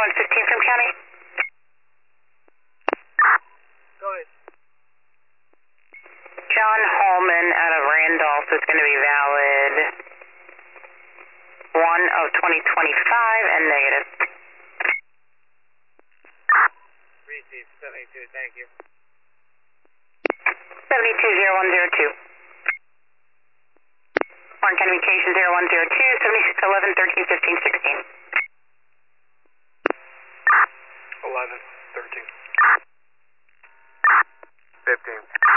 0115 from County. Go ahead. John Holman out of Randolph is going to be valid 1 of 2025 and negative. Receive 72, thank you. 720102. Warren County Communications 0102, 7611, 13, 15, 16. 11, 13. 15.